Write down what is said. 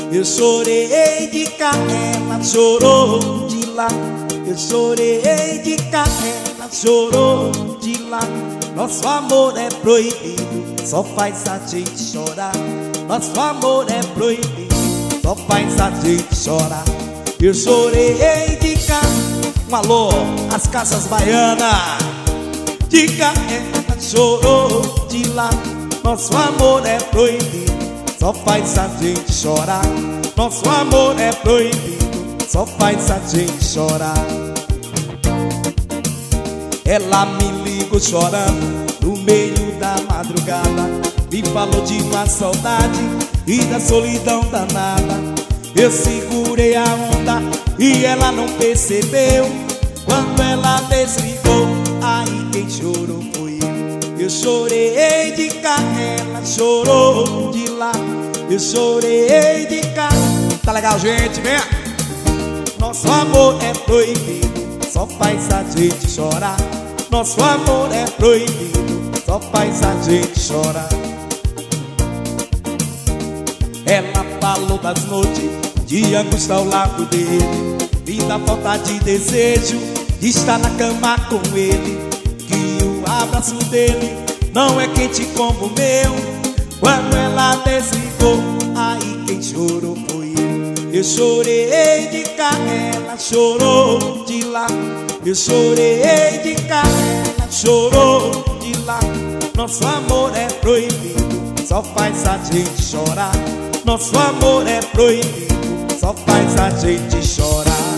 Eu chorei de cá, ela chorou de lá. Eu chorei de cá, ela chorou de lá. Nosso amor é proibido, só faz a gente chorar. Nosso amor é proibido, só faz a gente chorar. Eu chorei de cá, um alô, as casas baianas. De cá, ela chorou de lá. Nosso amor é proibido, só faz a gente chorar. Nosso amor é proibido, só faz a gente chorar. Ela me ligou chorando no meio da madrugada. Me falou de uma saudade e da solidão danada. Eu segurei a onda e ela não percebeu. Quando ela desligou, aí quem chorou foi eu. Eu chorei de cá, ela chorou de lá. Eu chorei de cá. Tá legal, gente? Vem! Nosso amor é proibido, só faz a gente chorar. Nosso amor é proibido, só faz a gente chorar. Ela falou das noites de angústia ao lado dele, e da falta de desejo de estar na cama com ele. Que o abraço dele não é quente como o meu. Quando ela desligou, aí quem chorou foi eu. Eu chorei de cá, ela chorou de lá. Eu chorei de cá, ela chorou de lá. Nosso amor é proibido, só faz a gente chorar. Nosso amor é proibido, só faz a gente chorar.